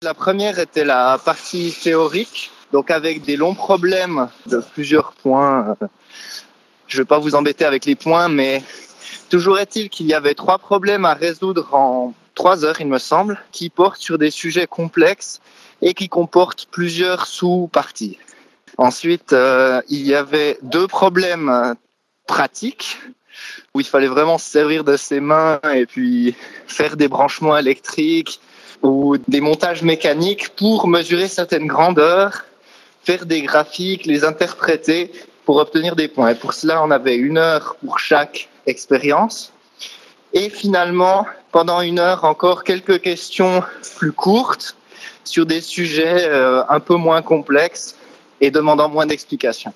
La première était la partie théorique, donc avec des longs problèmes de plusieurs points. Je ne vais pas vous embêter avec les points, mais toujours est-il qu'il y avait 3 problèmes à résoudre en 3 heures, il me semble, qui portent sur des sujets complexes et qui comportent plusieurs sous-parties. Ensuite, il y avait 2 problèmes pratiques où il fallait vraiment se servir de ses mains et puis faire des branchements électriques ou des montages mécaniques pour mesurer certaines grandeurs, faire des graphiques, les interpréter pour obtenir des points. Et pour cela, on avait 1 heure pour chaque expérience. Et finalement, pendant 1 heure, encore quelques questions plus courtes sur des sujets un peu moins complexes et demandant moins d'explications.